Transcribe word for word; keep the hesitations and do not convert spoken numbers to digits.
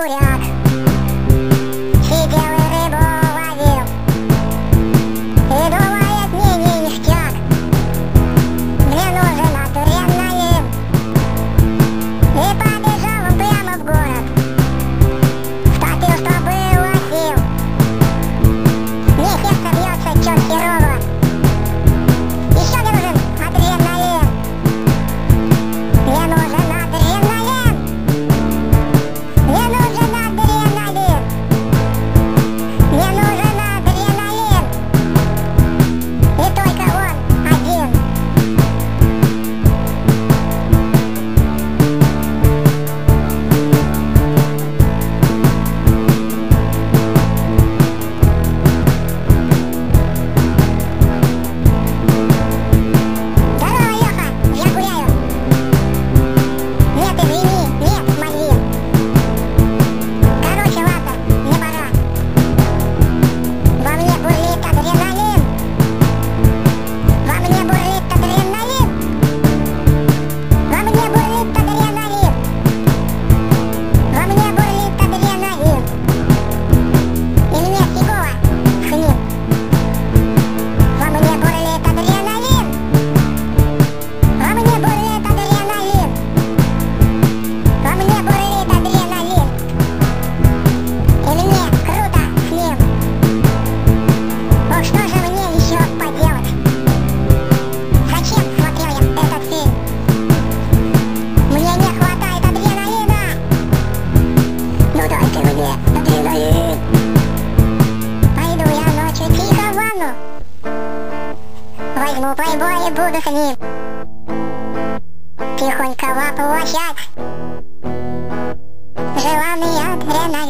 буряк. Сидел и рыбу ловил, и думает, мне не ништяк. Мне нужен адреналин. И побежал он прямо в город. Втопил, что было сил. Мне сердце бьется чёрт херово. Еще мне нужен адреналин. Мне нужен адреналин. Мне нужен адреналин. Мне нужен адреналин. И только он один. Здорово, Леха, я гуляю. Нет, извини, нет, Мальвин. Короче, ладно, мне пора. Во мне бурлит адреналин. Во мне бурлит адреналин. Во мне бурлит адреналин. Во мне бурлит адреналин. И мне фигово с ним. Во мне бурлит адреналин. Во мне бурлит адреналин. Во мне бурлит адреналин. И мне круто с ним. Ох, что же мне еще поделать? Зачем смотрел я этот фильм? Мне не хватает адреналина. Ну дайте мне адреналин. Пойду я ночью тихо в ванну. Возьму плейбой и буду с ним тихонько воплощать желанный адреналин.